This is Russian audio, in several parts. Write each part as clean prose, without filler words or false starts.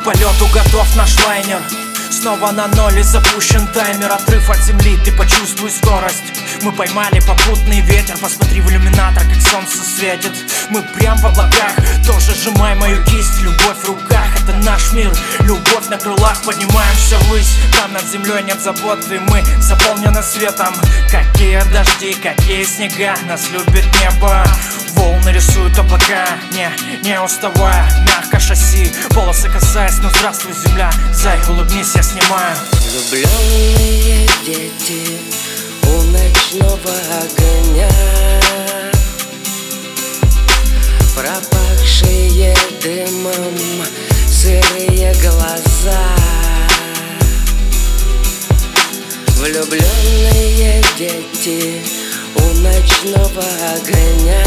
К полету готов наш лайнер. Снова на ноль и запущен таймер. Отрыв от земли, ты почувствуй скорость. Мы поймали попутный ветер. Посмотри в иллюминатор, как солнце светит. Мы прям в облаках, тоже сжимай мою кисть. Любовь в руках, это наш мир. Любовь на крылах, поднимаемся ввысь. Там над землей нет забот, и мы заполнены светом. Какие дожди, какие снега, нас любит небо. Волны рисуют облака, не уставая. Мягко шасси, волосы касаясь. Ну здравствуй, земля, зай, улыбнись, я снимаю. Влюбленные дети у ночного огня, пропахшие дымом сырые глаза. Влюбленные дети у ночного огня,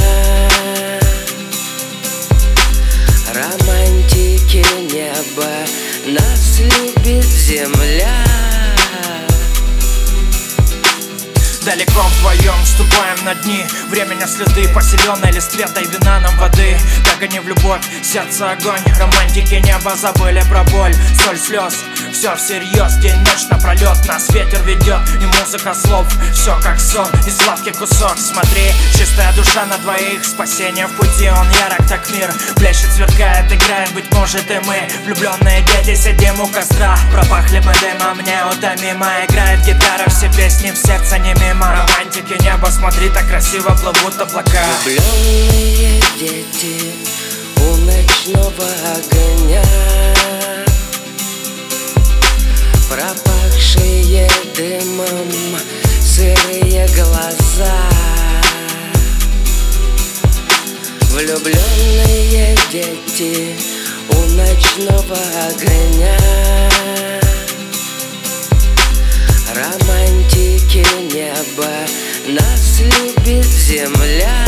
романтики неба, нас любит земля. Далеко вдвоем ступаем на дни времени следы по зеленой листве, дай вина нам воды. Так они в любовь, сердце огонь. Романтики неба забыли про боль, соль слез. Все всерьез, день, ночь напролет. Нас ветер ведет и музыка слов. Все как сон и сладкий кусок. Смотри, чистая душа на двоих. Спасение в пути, он ярок так мир. Блещет, сверкает, играем, быть может и мы. Влюбленные дети, сидим у костра. Пропахли мы дымом, неутомимо. Играет гитара, все песни в сердце не мимо. Романтики неба, смотри, так красиво плывут облака. Влюбленные дети у ночного огня, пропахшие дымом сырые глаза. Влюбленные дети у ночного огня, романтики неба, нас любит земля.